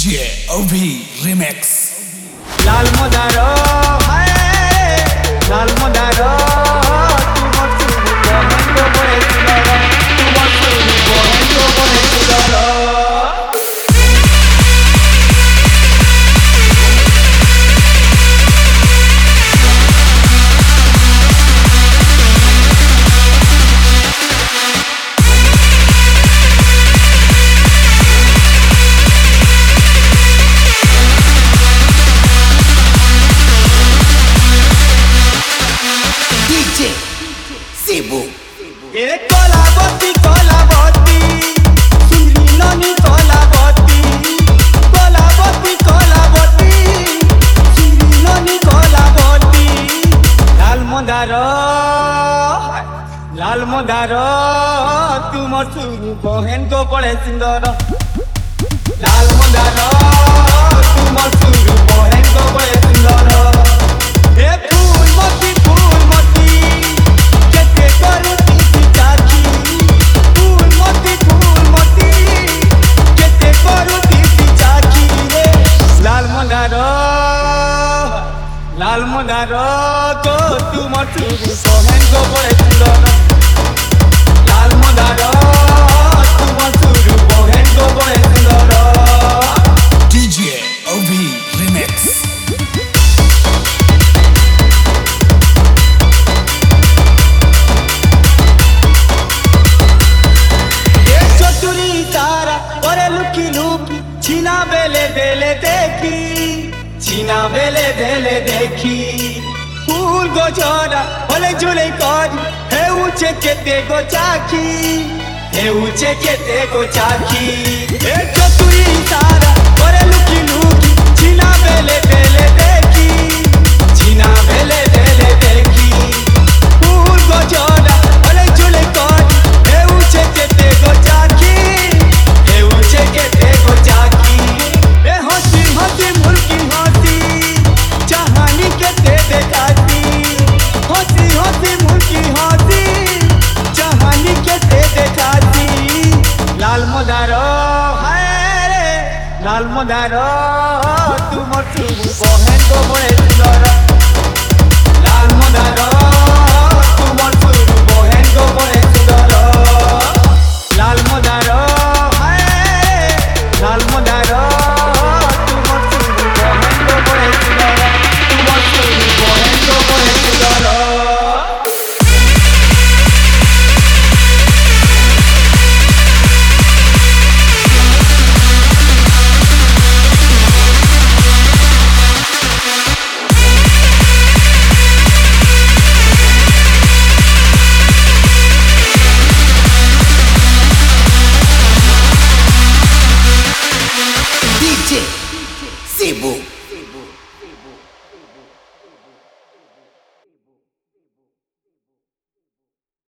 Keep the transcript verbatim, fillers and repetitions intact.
DJ अभी remix. लाल मोदारो हाय लाल मोदारो तू मचुरी बहन को बड़े तुलारो तू मचुरी बहन को बड़े तुलारो ए कोलाबती कोलाबती सुंदरी ननी कोलाबती कोलाबती कोलाबती सुंदरी ननी कोलाबती लाल मोदारो लाल मोदारो तू मचुरी बहन को बड़े सुंदर लाल मोदारो तू मचुरी बहन को बड़े सुंदर ए फूल मती फूल मती केते करू लाल मोदारो तो तू मचुरी बहन को बड़े सुंदर लाल मोदारो तू मचुरी बहन को बड़े सुंदर डीजे अभी रिमिक्स। ये चतुरी तारा ओरे लुकी लुकी छीना बेले बेले देखी छीना बेले बेले देखी फूल गो जोड़ा होले झूले करी हे ऊंचे केते गो चाखी हे ऊंचे केते गो चाखी हे चतुरी तारा ओरे लुकी लुकी छीना बेले बेले देखी छीना बेले बेले देखी फूल गो जोड़ा होले झूले करी हे ऊंचे केते गो चाखी हे ऊंचे केते गो चाखी हे हंसी हंसी मुर्गी जहानी के दे देखाती हंसी हंसी मुर्गी हंसी जहानी के दे देखाती लाल मोदारो हाय रे लाल मोदारो